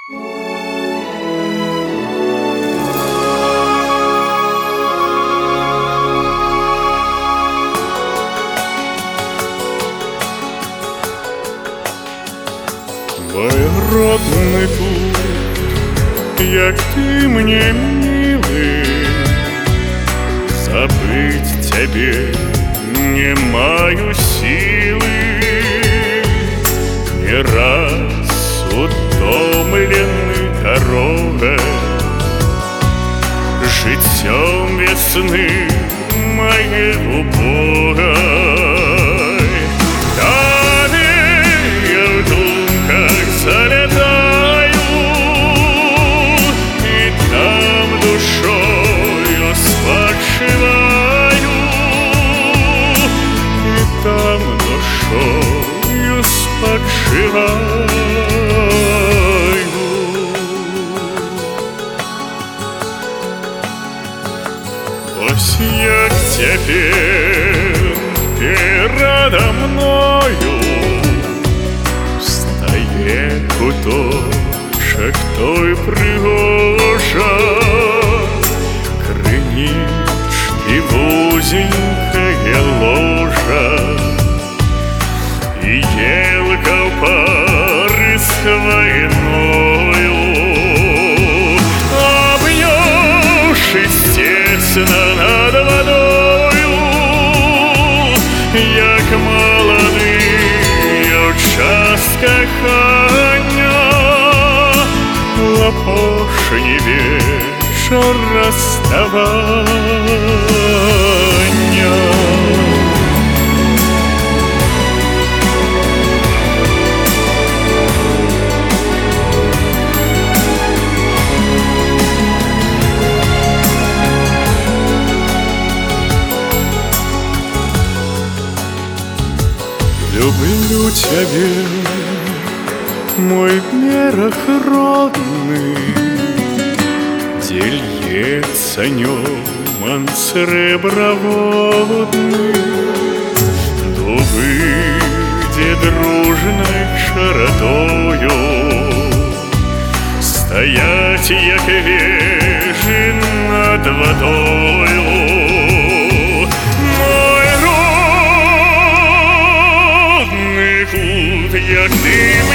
Мой родный тут, як ты мне милый, забыть тебе не маю силы. Не раз утомленный дорогой, життем весны моей убогой. Залетаю, и там душою спочиваю, и там душою спочиваю. Ось як тепер передо мною куточек той пригожа, кринички вузенькая ложа, и елка в паре с хвойною, обнявшись тесно над водою, як молодый час кохання, опошній вечір розставання. Люблю тебя, мой берег родный, где льется нёман среброводный, дубы, где дружной широтою стоять, як вежи над водою. Як ти